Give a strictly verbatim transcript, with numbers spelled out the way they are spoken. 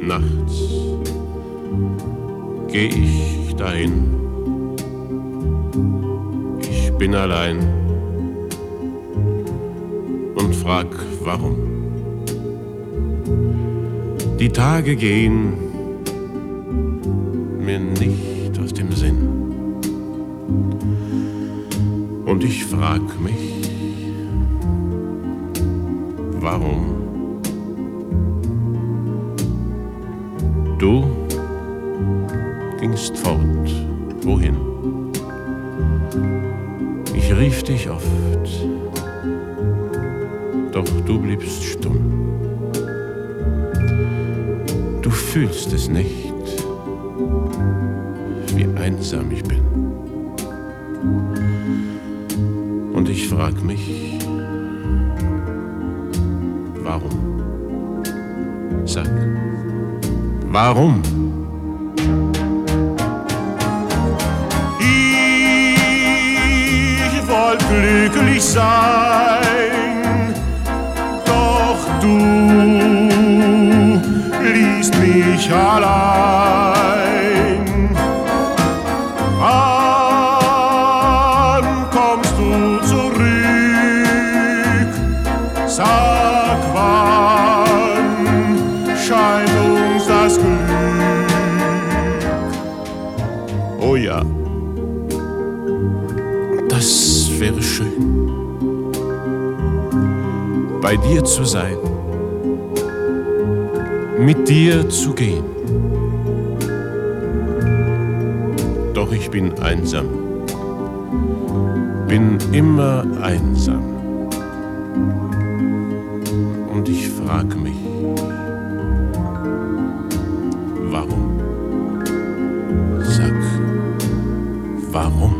nachts geh ich dahin. Ich bin allein und frag, warum. Die Tage gehen mir nicht aus dem Sinn. Und ich frag mich, warum? Du gingst fort, wohin? Ich rief dich oft, doch du bliebst stumm. Du fühlst es nicht, wie einsam ich bin. Und ich frag mich, warum? Sag, warum? Ich wollte glücklich sein, doch du ließt mich allein. Wann kommst du zurück? Sag, wann scheint uns das Glück? Oh ja, das wäre schön, bei dir zu sein, mit dir zu gehen. Doch ich bin einsam, bin immer einsam. Und ich frag mich, warum? Sag, warum?